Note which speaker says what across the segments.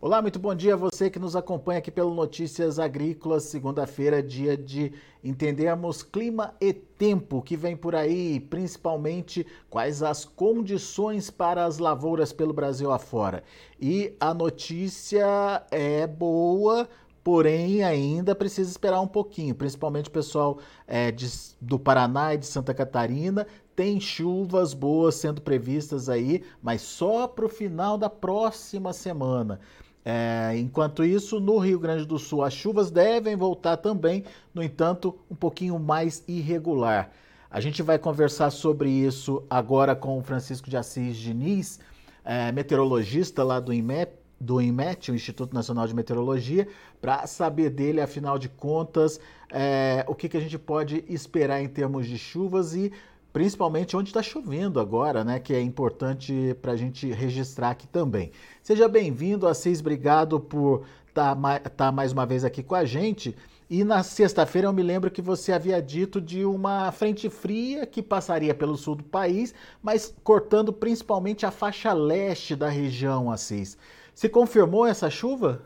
Speaker 1: Olá, muito bom dia a você que nos acompanha aqui pelo Notícias Agrícolas, segunda-feira, dia de entendermos clima e tempo que vem por aí, principalmente quais as condições para as lavouras pelo Brasil afora. E a notícia é boa, porém ainda precisa esperar um pouquinho, principalmente o pessoal do Paraná e de Santa Catarina. Tem chuvas boas sendo previstas aí, mas só para o final da próxima semana. Enquanto isso, no Rio Grande do Sul, as chuvas devem voltar também, no entanto, um pouquinho mais irregular. A gente vai conversar sobre isso agora com o Francisco de Assis Diniz, meteorologista lá do INMET, o Instituto Nacional de Meteorologia, para saber dele, afinal de contas, o que a gente pode esperar em termos de chuvas e principalmente onde está chovendo agora, né? Que é importante para a gente registrar aqui também. Seja bem-vindo, Assis, obrigado por tá mais uma vez aqui com a gente. E na sexta-feira eu me lembro que você havia dito de uma frente fria que passaria pelo sul do país, mas cortando principalmente a faixa leste da região, Assis. Se confirmou essa chuva?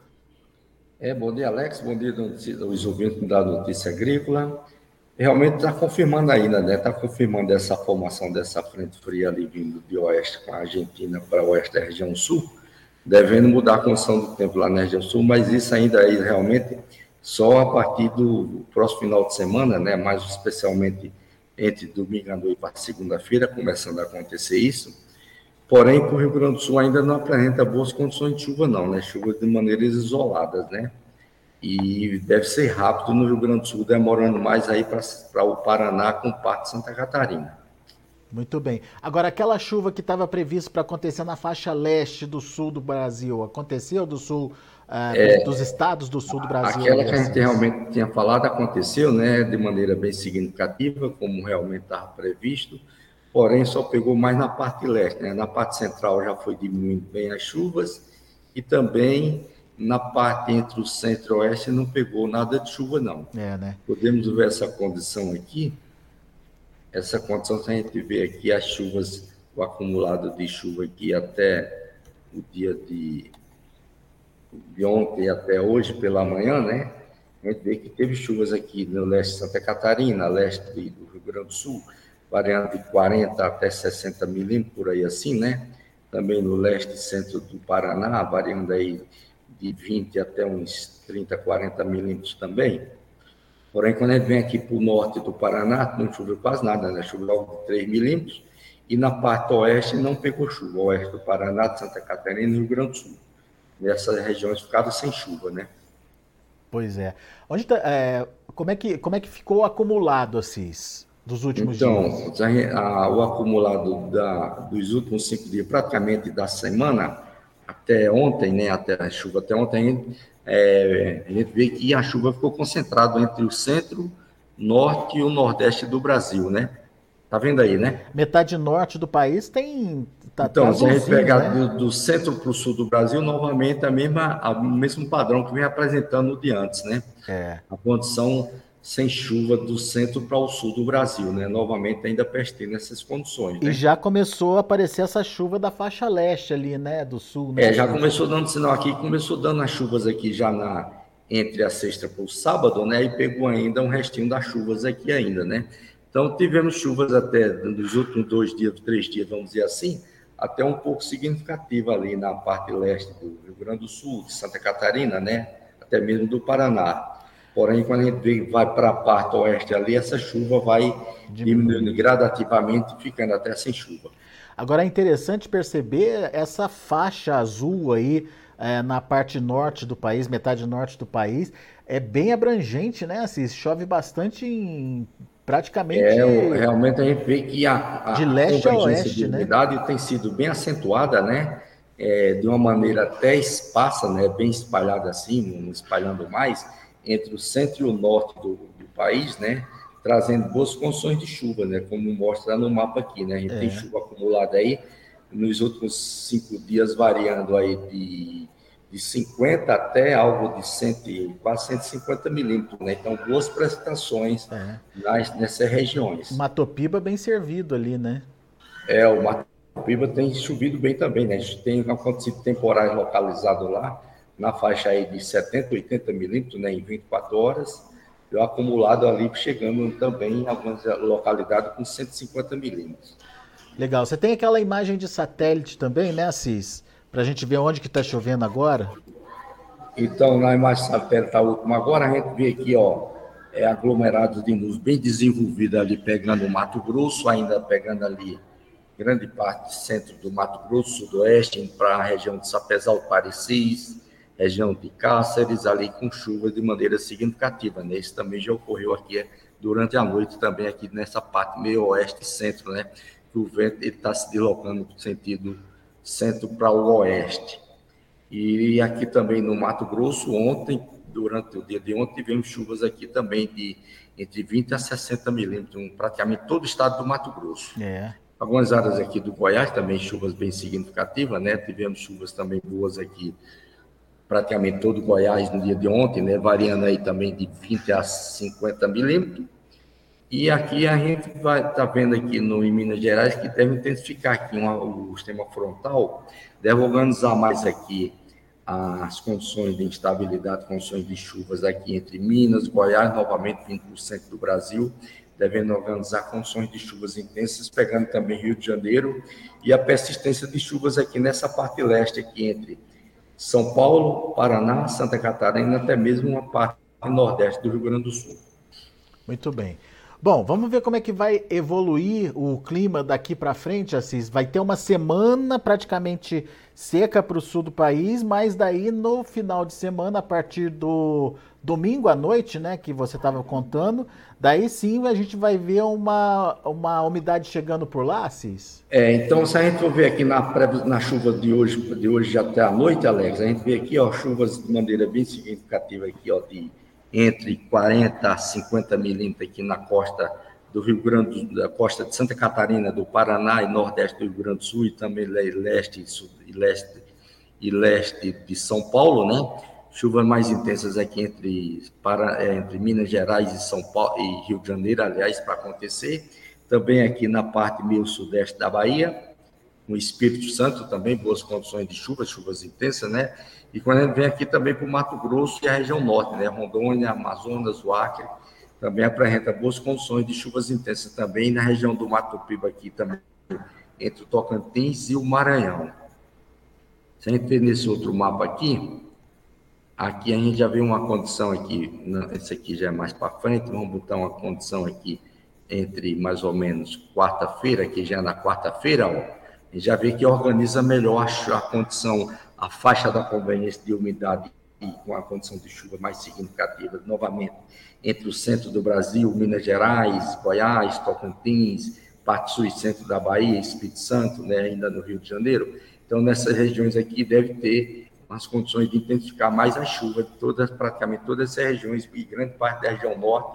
Speaker 2: Bom dia, Alex. Bom dia aos ouvintes da Notícia Agrícola. Realmente está confirmando ainda, né? Está confirmando essa formação dessa frente fria ali vindo de oeste com a Argentina para oeste da região sul, devendo mudar a condição do tempo lá na região sul, mas isso ainda é realmente só a partir do próximo final de semana, né? Mais especialmente entre domingo à noite para segunda-feira, começando a acontecer isso. Porém, para o Rio Grande do Sul ainda não apresenta boas condições de chuva, não, né? Chuva de maneiras isoladas, né? E deve ser rápido no Rio Grande do Sul, demorando mais aí para o Paraná com parte de Santa Catarina.
Speaker 1: Muito bem. Agora, aquela chuva que estava prevista para acontecer na faixa leste do sul do Brasil, aconteceu do sul, dos estados do sul do Brasil
Speaker 2: Aquela
Speaker 1: aí,
Speaker 2: que a gente
Speaker 1: Assis?
Speaker 2: realmente tinha falado aconteceu, né, de maneira bem significativa, como realmente estava previsto, porém só pegou mais na parte leste, né? Na parte central já foi diminuindo bem as chuvas e também na parte entre o centro e o oeste não pegou nada de chuva, não.
Speaker 1: É, né?
Speaker 2: Podemos ver essa condição aqui. Essa condição, se a gente vê aqui as chuvas, o acumulado de chuva aqui até o dia de ontem até hoje pela manhã, né? A gente vê que teve chuvas aqui no leste de Santa Catarina, leste do Rio Grande do Sul, variando de 40 até 60 milímetros, por aí assim, né? Também no leste e centro do Paraná, variando aí de 20 até uns 30, 40 milímetros também. Porém, quando a gente vem aqui para o norte do Paraná, não choveu quase nada, né? Choveu algo de 3 milímetros, e na parte oeste não pegou chuva, oeste do Paraná, de Santa Catarina e Rio Grande do Sul. Nessas regiões ficaram sem chuva, né?
Speaker 1: Pois é. Como é que ficou acumulado, Assis, dos últimos
Speaker 2: Então,
Speaker 1: dias?
Speaker 2: o acumulado dos últimos 5 dias, praticamente da semana, até ontem, né? Até a chuva, até ontem, a gente vê que a chuva ficou concentrada entre o centro, norte e o nordeste do Brasil, né? Tá vendo aí, né?
Speaker 1: Metade norte do país tá
Speaker 2: Então, se a gente
Speaker 1: azulzinho,
Speaker 2: pegar
Speaker 1: né?
Speaker 2: do centro para o sul do Brasil, novamente o mesmo padrão que vem apresentando de antes, né?
Speaker 1: É.
Speaker 2: A condição sem chuva do centro para o sul do Brasil, né? Novamente ainda pestando essas condições,
Speaker 1: E
Speaker 2: né?
Speaker 1: já começou a aparecer essa chuva da faixa leste ali, né? Do sul, né,
Speaker 2: Já
Speaker 1: Assis?
Speaker 2: começou dando sinal aqui, começou dando as chuvas aqui já entre a sexta para o sábado, né? E pegou ainda um restinho das chuvas aqui ainda, né? Então tivemos chuvas até nos últimos 2 dias, 3 dias, vamos dizer assim, até um pouco significativa ali na parte leste do Rio Grande do Sul, de Santa Catarina, né? Até mesmo do Paraná. Porém, quando a gente vai para a parte oeste ali, essa chuva vai
Speaker 1: Diminui.
Speaker 2: diminuindo gradativamente, ficando até sem chuva.
Speaker 1: Agora é interessante perceber essa faixa azul aí na parte norte do país, metade norte do país, é bem abrangente, né, Assis? Chove bastante em praticamente
Speaker 2: Realmente a gente vê que
Speaker 1: de
Speaker 2: a
Speaker 1: leste a
Speaker 2: convergência de
Speaker 1: oeste, né?
Speaker 2: umidade tem sido bem acentuada, né? De uma maneira até esparsa, né? Bem espalhada assim, não espalhando mais, entre o centro e o norte do país, né? Trazendo boas condições de chuva, né? Como mostra no mapa aqui, né? A gente tem
Speaker 1: É.
Speaker 2: chuva acumulada aí nos últimos 5 dias, variando aí de 50 até algo de 100, quase 150 milímetros, né? Então, boas precipitações
Speaker 1: É.
Speaker 2: nessas regiões.
Speaker 1: Matopiba bem servido ali, né?
Speaker 2: O Mato Piba tem chovido bem também, né? A gente tem acontecido temporais localizados lá, na faixa aí de 70, 80 milímetros, né, em 24 horas, e o acumulado ali chegando também em algumas localidades com 150 milímetros.
Speaker 1: Legal. Você tem aquela imagem de satélite também, né, Assis? Para a gente ver onde que está chovendo agora?
Speaker 2: Então, na imagem satélite, a última, agora a gente vê aqui, ó, aglomerados de nuvens bem desenvolvidos ali, pegando o Mato Grosso, ainda pegando ali grande parte do centro do Mato Grosso, sudoeste, indo para a região de Sapezal do Parecis, região de Cáceres, ali com chuvas de maneira significativa, né? Isso também já ocorreu aqui durante a noite, também aqui nessa parte meio oeste e centro, né? Que o vento está se deslocando no sentido centro para o oeste. E aqui também no Mato Grosso, ontem, durante o dia de ontem, tivemos chuvas aqui também de entre 20 a 60 milímetros, praticamente todo o estado do Mato Grosso. Algumas áreas aqui do Goiás também chuvas bem significativas, né? Tivemos chuvas também boas aqui, praticamente todo o Goiás no dia de ontem, né? Variando aí também de 20 a 50 milímetros. E aqui a gente vai estar vendo aqui em Minas Gerais que deve intensificar aqui o sistema frontal, deve organizar mais aqui as condições de instabilidade, condições de chuvas aqui entre Minas, Goiás, novamente 20% do Brasil, devendo organizar condições de chuvas intensas, pegando também Rio de Janeiro, e a persistência de chuvas aqui nessa parte leste, aqui entre São Paulo, Paraná, Santa Catarina, até mesmo uma parte nordeste do Rio Grande do Sul.
Speaker 1: Muito bem. Bom, vamos ver como é que vai evoluir o clima daqui para frente, Assis. Vai ter uma semana praticamente seca para o sul do país, mas daí no final de semana, a partir do domingo à noite, né, que você estava contando, daí sim a gente vai ver uma umidade chegando por lá, Assis?
Speaker 2: Então se a gente for ver aqui na chuva de hoje até a noite, Alex, a gente vê aqui, ó, chuvas de maneira bem significativa aqui, ó, de entre 40 a 50 milímetros aqui na costa do Rio Grande, da costa de Santa Catarina, do Paraná e nordeste do Rio Grande do Sul, e também leste e leste de São Paulo, né? Chuvas mais intensas aqui entre Minas Gerais e São Paulo e Rio de Janeiro, aliás, para acontecer. Também aqui na parte meio sudeste da Bahia, no Espírito Santo também, boas condições de chuvas intensas, né? E quando a gente vem aqui também para o Mato Grosso e a região norte, né? Rondônia, Amazonas, o Acre, também apresenta boas condições de chuvas intensas também na região do Mato Piba aqui também, entre o Tocantins e o Maranhão. Se a gente ver nesse outro mapa aqui a gente já vê uma condição aqui, esse aqui já é mais para frente, vamos botar uma condição aqui entre mais ou menos quarta-feira, que já é na quarta-feira, ó, e já vê que organiza melhor a condição, a faixa da conveniência de umidade e com a condição de chuva mais significativa, novamente, entre o centro do Brasil, Minas Gerais, Goiás, Tocantins, parte sul e centro da Bahia, Espírito Santo, né, ainda no Rio de Janeiro. Então, nessas regiões aqui deve ter as condições de intensificar mais a chuva, praticamente todas essas regiões e grande parte da região norte,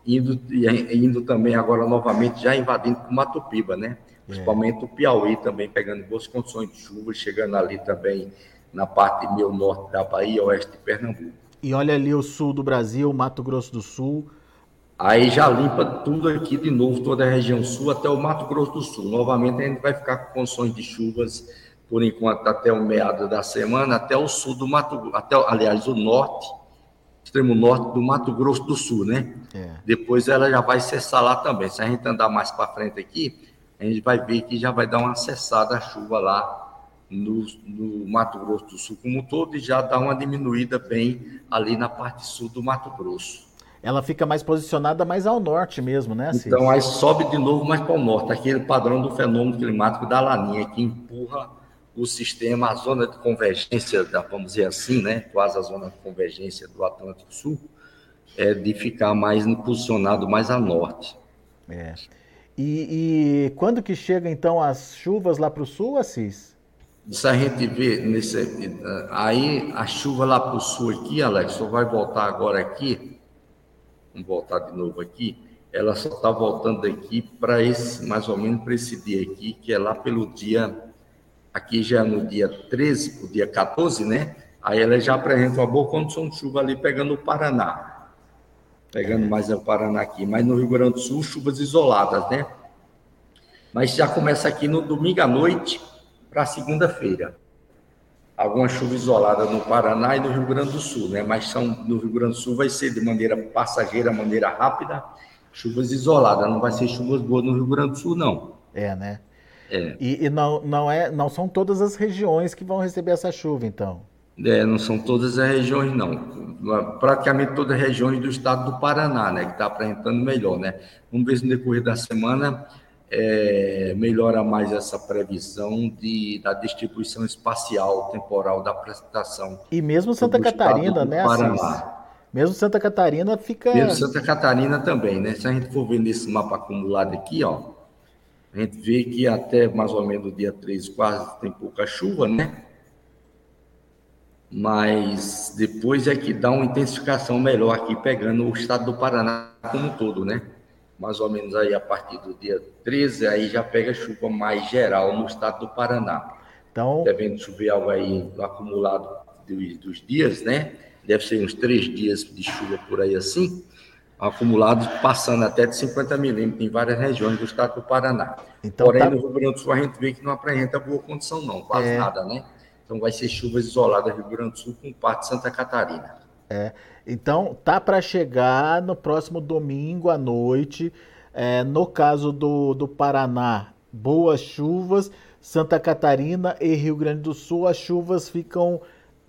Speaker 2: indo também agora novamente, já invadindo para o Mato Piba, né? Principalmente o Piauí também pegando boas condições de chuva, chegando ali também na parte meio norte da Bahia, oeste de Pernambuco.
Speaker 1: E olha ali o sul do Brasil, Mato Grosso do Sul.
Speaker 2: Aí já limpa tudo aqui de novo, toda a região sul até o Mato Grosso do Sul. Novamente a gente vai ficar com condições de chuvas, por enquanto, até o meado da semana, até o sul do aliás, o norte, extremo norte do Mato Grosso do Sul, né? Depois ela já vai cessar lá também. Se a gente andar mais para frente aqui, a gente vai ver que já vai dar uma cessada a chuva lá no Mato Grosso do Sul como um todo e já dá uma diminuída bem ali na parte sul do Mato Grosso.
Speaker 1: Ela fica mais posicionada mais ao norte mesmo, né, Assis?
Speaker 2: Então aí sobe de novo mais para o norte, aquele padrão do fenômeno climático da Laninha, que empurra o sistema, a zona de convergência, vamos dizer assim, né, quase a zona de convergência do Atlântico Sul, de ficar mais posicionado mais a norte.
Speaker 1: E quando que chega, então, as chuvas lá para o sul, Assis?
Speaker 2: Se a gente vê, aí a chuva lá para o sul aqui, Alex, só vai voltar agora aqui, vamos voltar de novo aqui, ela só está voltando aqui para mais ou menos para esse dia aqui, que é lá pelo dia, aqui já no dia 13, o dia 14, né? Aí ela já apresenta uma boa condição de chuva ali, pegando o Paraná. Pegando mais o Paraná aqui. Mas no Rio Grande do Sul, chuvas isoladas, né? Mas já começa aqui no domingo à noite para segunda-feira. alguma chuva isolada no Paraná e no Rio Grande do Sul, né? Mas no Rio Grande do Sul vai ser de maneira passageira, maneira rápida, chuvas isoladas, não vai ser chuvas boas no Rio Grande do Sul, não.
Speaker 1: É, né?
Speaker 2: É,
Speaker 1: E não são todas as regiões que vão receber essa chuva, então.
Speaker 2: não são todas as regiões, não. Praticamente todas as regiões do estado do Paraná, né? Que está apresentando melhor, né? Vamos ver se no decorrer da semana melhora mais essa previsão da distribuição espacial temporal da precipitação
Speaker 1: E mesmo Santa
Speaker 2: sobre o estado
Speaker 1: Catarina,
Speaker 2: do
Speaker 1: né, Assis?
Speaker 2: Paraná.
Speaker 1: Mesmo Santa Catarina
Speaker 2: Mesmo
Speaker 1: fica.
Speaker 2: Santa Catarina também, né? Se a gente for ver nesse mapa acumulado aqui, ó, a gente vê que até mais ou menos o dia 13 quase tem pouca chuva, né? Mas depois é que dá uma intensificação melhor aqui, pegando o estado do Paraná como um todo, né? Mais ou menos aí a partir do dia 13, aí já pega chuva mais geral no estado do Paraná.
Speaker 1: Então,
Speaker 2: Devendo chover algo aí no acumulado dos dias, né? Deve ser uns 3 dias de chuva por aí assim, acumulados passando até de 50 milímetros em várias regiões do estado do Paraná.
Speaker 1: então
Speaker 2: Porém,
Speaker 1: tá.
Speaker 2: no Rio Grande do Sul a gente vê que não apresenta boa condição não, quase nada, né? Então vai ser chuvas isoladas no Rio Grande do Sul com parte de Santa Catarina.
Speaker 1: Então tá para chegar no próximo domingo à noite. No caso do Paraná, boas chuvas. Santa Catarina e Rio Grande do Sul, as chuvas ficam.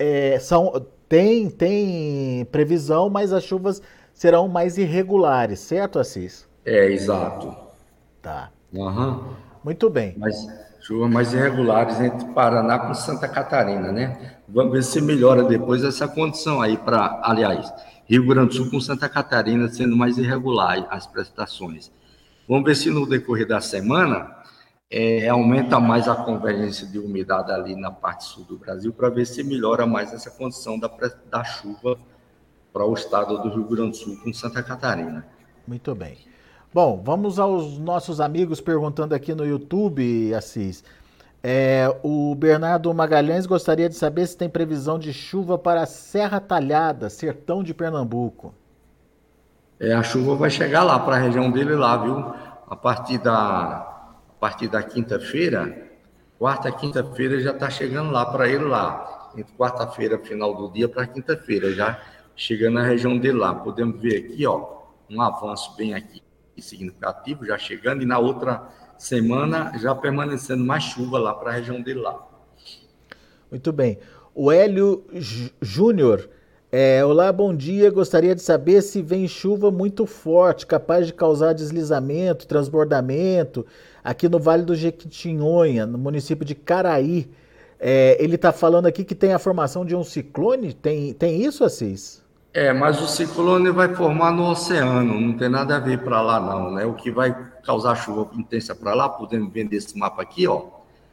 Speaker 1: Tem previsão, mas as chuvas serão mais irregulares, certo, Assis?
Speaker 2: Exato.
Speaker 1: Tá.
Speaker 2: Uhum.
Speaker 1: Muito bem.
Speaker 2: Mas chuvas mais irregulares entre Paraná com Santa Catarina, né? Vamos ver se melhora depois essa condição aí aliás, Rio Grande do Sul com Santa Catarina sendo mais irregular as precipitações. Vamos ver se no decorrer da semana aumenta mais a convergência de umidade ali na parte sul do Brasil para ver se melhora mais essa condição da chuva para o estado do Rio Grande do Sul com Santa Catarina.
Speaker 1: Muito bem. Bom, vamos aos nossos amigos perguntando aqui no YouTube, Assis. O Bernardo Magalhães gostaria de saber se tem previsão de chuva para a Serra Talhada, sertão de Pernambuco.
Speaker 2: A chuva vai chegar lá para a região dele lá, viu? A partir da quinta-feira, quarta, quinta-feira já está chegando lá para ele lá. Entre quarta-feira, final do dia, para quinta-feira, já chegando na região dele lá. Podemos ver aqui, ó, um avanço bem aqui significativo, já chegando, e na outra semana já permanecendo mais chuva lá para a região dele lá.
Speaker 1: Muito bem. O Hélio Júnior, olá, bom dia. Gostaria de saber se vem chuva muito forte, capaz de causar deslizamento, transbordamento, aqui no Vale do Jequitinhonha, no município de Caraí. Ele está falando aqui que tem a formação de um ciclone. Tem isso, Assis?
Speaker 2: Mas o ciclone vai formar no oceano, não tem nada a ver para lá não, né? O que vai causar chuva intensa para lá, podemos ver nesse mapa aqui, ó,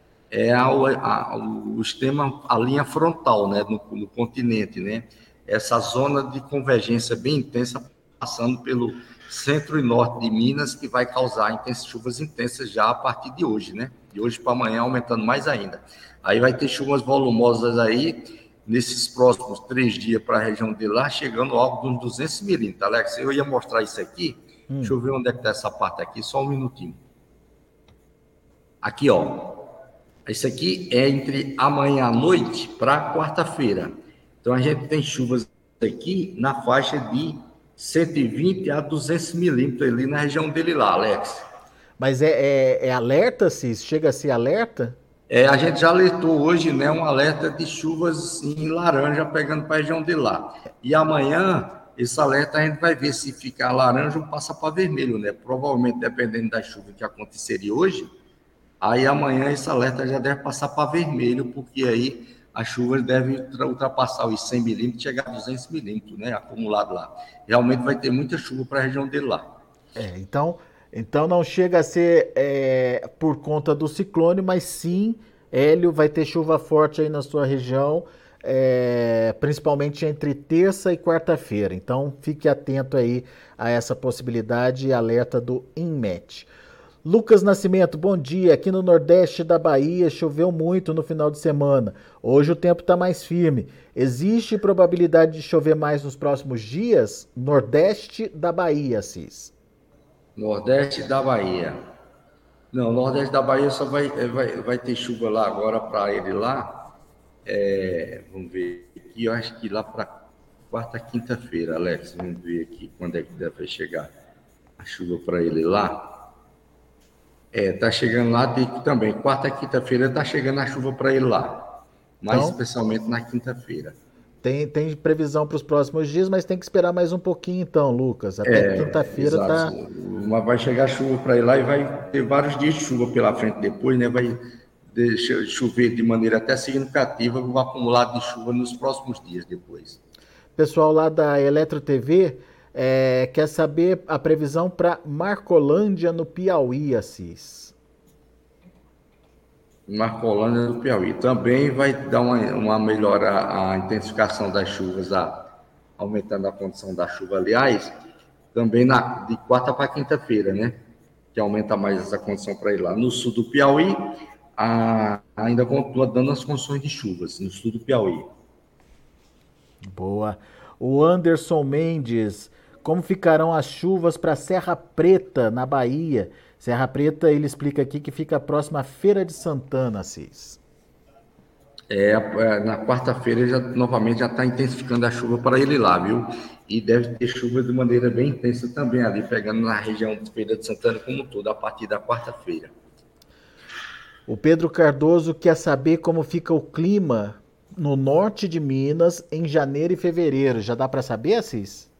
Speaker 2: o sistema, a linha frontal, né, no continente, né? Essa zona de convergência bem intensa passando pelo centro e norte de Minas, que vai causar chuvas intensas já a partir de hoje, né? De hoje para amanhã, aumentando mais ainda. Aí vai ter chuvas volumosas aí, nesses próximos 3 dias para a região de lá, chegando algo de uns 200 milímetros. Alex, eu ia mostrar isso aqui. Deixa eu ver onde é que está essa parte aqui, só um minutinho. Aqui, ó. Isso aqui é entre amanhã à noite para quarta-feira. Então, a gente tem chuvas aqui na faixa de 120 a 200 milímetros ali na região dele lá, Alex.
Speaker 1: Mas é alerta, Cis? Chega a ser alerta?
Speaker 2: A gente já alertou hoje, né, um alerta de chuvas em laranja pegando para a região de lá. E amanhã, esse alerta a gente vai ver se ficar laranja ou passa para vermelho, né? Provavelmente, dependendo da chuva que aconteceria hoje, aí amanhã esse alerta já deve passar para vermelho, porque aí as chuvas devem ultrapassar os 100 milímetros e chegar a 200 milímetros, né, acumulado lá. Realmente vai ter muita chuva para a região dele lá.
Speaker 1: Então não chega a ser por conta do ciclone, mas sim, Hélio, vai ter chuva forte aí na sua região, principalmente entre terça e quarta-feira. Então fique atento aí a essa possibilidade e alerta do INMET. Lucas Nascimento, bom dia. Aqui no Nordeste da Bahia choveu muito no final de semana. Hoje o tempo está mais firme. Existe probabilidade de chover mais nos próximos dias? Nordeste da Bahia, Cis.
Speaker 2: Nordeste da Bahia. Não, Nordeste da Bahia só vai ter chuva lá agora para ele lá, Vamos ver aqui, eu acho que lá para quarta, quinta-feira, Alex, vamos ver aqui quando é que deve chegar a chuva para ele lá. Tá chegando lá também, quarta, quinta-feira tá chegando a chuva para ele lá, mais
Speaker 1: Então,
Speaker 2: especialmente na quinta-feira.
Speaker 1: tem previsão para os próximos dias, mas tem que esperar mais um pouquinho então, Lucas. Até quinta-feira
Speaker 2: Exato.
Speaker 1: tá.
Speaker 2: Mas vai chegar chuva para ir lá e vai ter vários dias de chuva pela frente depois, né? Vai chover de maneira até significativa o acumulado de chuva nos próximos dias depois.
Speaker 1: Pessoal lá da Eletro TV quer saber a previsão para Marcolândia, no Piauí, Assis.
Speaker 2: Marcolândia do Piauí. Também vai dar uma melhora, a intensificação das chuvas, aumentando a condição da chuva, aliás, também de quarta para quinta-feira, né? Que aumenta mais essa condição para ir lá. No sul do Piauí, ainda continua dando as condições de chuvas, no sul do Piauí.
Speaker 1: Boa. O Anderson Mendes, como ficarão as chuvas para Serra Preta, na Bahia? Serra Preta, ele explica aqui que fica próxima à Feira de Santana, Assis.
Speaker 2: Na quarta-feira novamente já está intensificando a chuva para ele lá, viu? E deve ter chuva de maneira bem intensa também ali, pegando na região de Feira de Santana como um todo, a partir da quarta-feira.
Speaker 1: O Pedro Cardoso quer saber como fica o clima no norte de Minas em janeiro e fevereiro. Já dá para saber, Assis?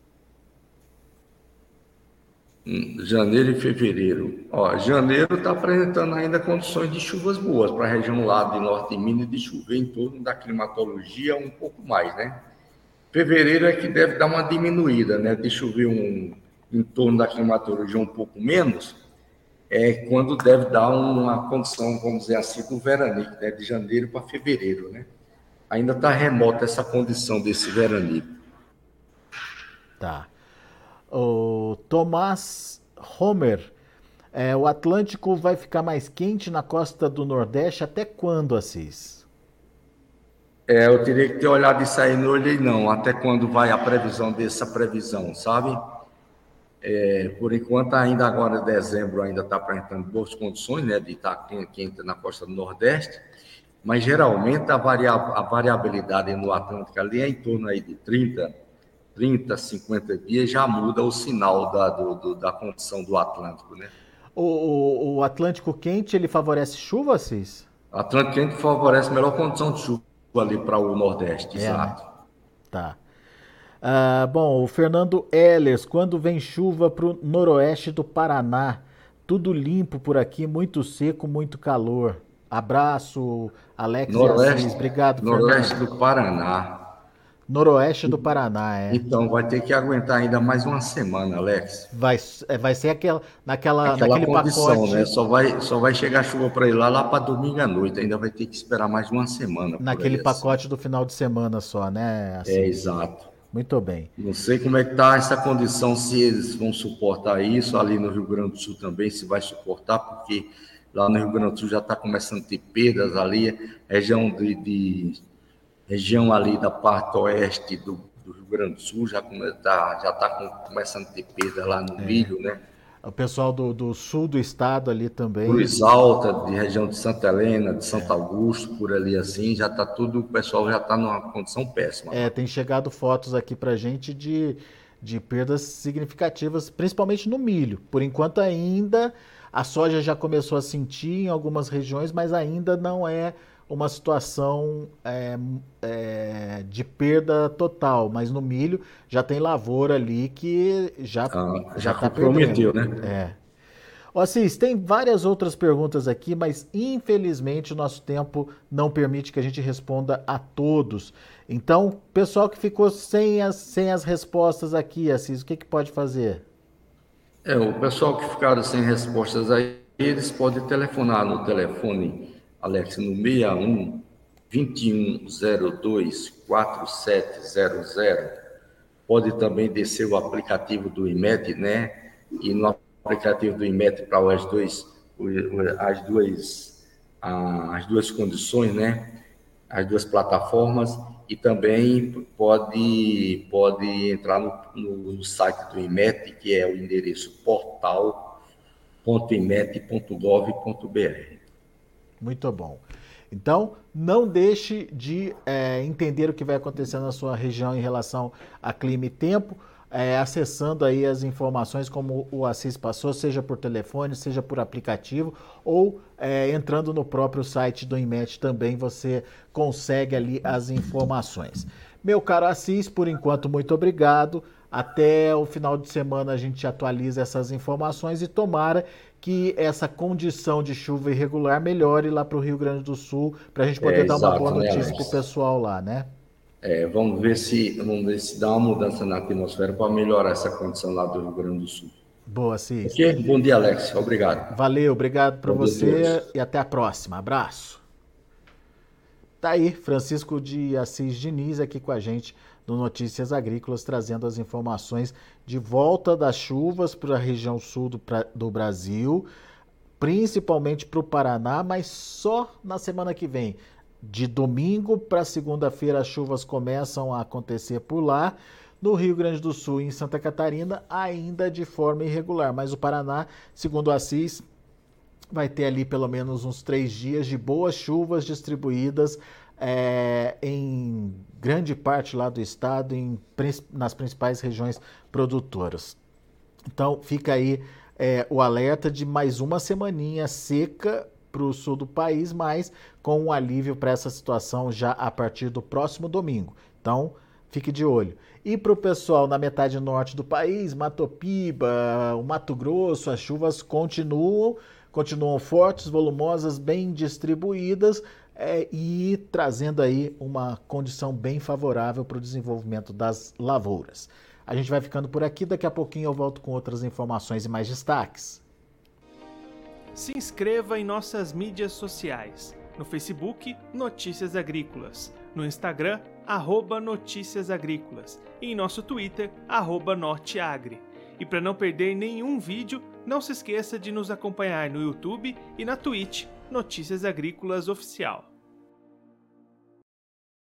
Speaker 2: Janeiro e fevereiro. Janeiro está apresentando ainda condições de chuvas boas para a região lá de norte de Minas, de chover em torno da climatologia um pouco mais, né? Fevereiro é que deve dar uma diminuída, né? De chover em torno da climatologia um pouco menos, quando deve dar uma condição, vamos dizer assim, do veranico, né? De janeiro para fevereiro, né? Ainda está remota essa condição desse veranico.
Speaker 1: Tá. O Tomás Homer, o Atlântico vai ficar mais quente na costa do Nordeste até quando, Assis?
Speaker 2: Eu teria que ter olhado isso aí, não olhei não, até quando vai a previsão dessa previsão, sabe? Por enquanto, ainda agora, dezembro, ainda está apresentando boas condições, né, de estar quente na costa do Nordeste, mas geralmente a variabilidade no Atlântico ali é em torno aí de 30, 50 dias, já muda o sinal da condição do Atlântico, né?
Speaker 1: O Atlântico quente, ele favorece chuva, Assis?
Speaker 2: O Atlântico quente favorece a melhor condição de chuva ali para o Nordeste,
Speaker 1: Né?
Speaker 2: exato.
Speaker 1: Tá. Bom, o Fernando Ehlers, quando vem chuva pro noroeste do Paraná? Tudo limpo por aqui, muito seco, muito calor. Abraço, Alex e Assis. Obrigado,
Speaker 2: Noroeste
Speaker 1: Fernando.
Speaker 2: do Paraná.
Speaker 1: Noroeste do Paraná,
Speaker 2: Então, vai ter que aguentar ainda mais uma semana, Alex.
Speaker 1: Vai ser
Speaker 2: Aquela
Speaker 1: naquele
Speaker 2: condição, né?
Speaker 1: pacote,
Speaker 2: Só vai chegar chuva para ir lá para domingo à noite. Ainda vai ter que esperar mais uma semana por
Speaker 1: naquele
Speaker 2: aí, assim.
Speaker 1: pacote do final de semana só, né, Assis?
Speaker 2: Exato.
Speaker 1: Muito bem.
Speaker 2: Não sei como é que está essa condição, se eles vão suportar isso, ali no Rio Grande do Sul também, se vai suportar, porque lá no Rio Grande do Sul já está começando a ter perdas ali, região ali da parte oeste do Rio Grande do Sul já tá começando a ter perdas lá no milho, né?
Speaker 1: O pessoal do sul do estado ali também.
Speaker 2: Cruz Alta, de região de Santa Helena, de Santo Augusto, por ali assim, já está tudo, o pessoal já está numa condição péssima lá.
Speaker 1: Tem chegado fotos aqui pra gente de perdas significativas, principalmente no milho. Por enquanto ainda a soja já começou a sentir em algumas regiões, mas ainda não é uma situação de perda total. Mas no milho já tem lavoura ali que já
Speaker 2: Já
Speaker 1: está
Speaker 2: comprometeu,
Speaker 1: perdendo.
Speaker 2: né?
Speaker 1: Ô Assis, tem várias outras perguntas aqui, mas infelizmente o nosso tempo não permite que a gente responda a todos. Então, pessoal que ficou sem as respostas aqui, Assis, o que pode fazer?
Speaker 2: O pessoal que ficaram sem respostas aí, eles podem telefonar no telefone, Alex, no 61 2102 4700. Pode também descer o aplicativo do IMET, né? E no aplicativo do IMET para as duas condições, né? As duas plataformas, e também pode entrar no site do IMET, que é o endereço portal.imet.gov.br.
Speaker 1: Muito bom. Então, não deixe de entender o que vai acontecer na sua região em relação a clima e tempo, acessando aí as informações como o Assis passou, seja por telefone, seja por aplicativo, ou entrando no próprio site do INMET também você consegue ali as informações. Meu caro Assis, por enquanto, muito obrigado. Até o final de semana a gente atualiza essas informações e tomara que essa condição de chuva irregular melhore lá para o Rio Grande do Sul, para a gente poder dar uma boa notícia para o pessoal lá, né?
Speaker 2: Vamos ver se dá uma mudança na atmosfera para melhorar essa condição lá do Rio Grande do Sul.
Speaker 1: Boa, Assis.
Speaker 2: Ok? Bom dia, Alex. Obrigado.
Speaker 1: Valeu, obrigado para você e até a próxima. Abraço. Tá aí, Francisco de Assis Diniz aqui com a gente no Notícias Agrícolas, trazendo as informações de volta das chuvas para a região sul do Brasil, principalmente para o Paraná, mas só na semana que vem. De domingo para segunda-feira as chuvas começam a acontecer por lá. No Rio Grande do Sul e em Santa Catarina, ainda de forma irregular. Mas o Paraná, segundo o Assis, vai ter ali pelo menos uns 3 dias de boas chuvas distribuídas em grande parte lá do estado, nas principais regiões produtoras. Então fica aí o alerta de mais uma semaninha seca para o sul do país, mas com um alívio para essa situação já a partir do próximo domingo. Então fique de olho. E para o pessoal na metade norte do país, Mato Piba, o Mato Grosso, as chuvas continuam fortes, volumosas, bem distribuídas e trazendo aí uma condição bem favorável para o desenvolvimento das lavouras. A gente vai ficando por aqui, daqui a pouquinho eu volto com outras informações e mais destaques.
Speaker 3: Se inscreva em nossas mídias sociais. No Facebook, Notícias Agrícolas. No Instagram, @Notícias Agrícolas. E em nosso Twitter, @Norteagri. E para não perder nenhum vídeo, não se esqueça de nos acompanhar no YouTube e na Twitch, Notícias Agrícolas Oficial.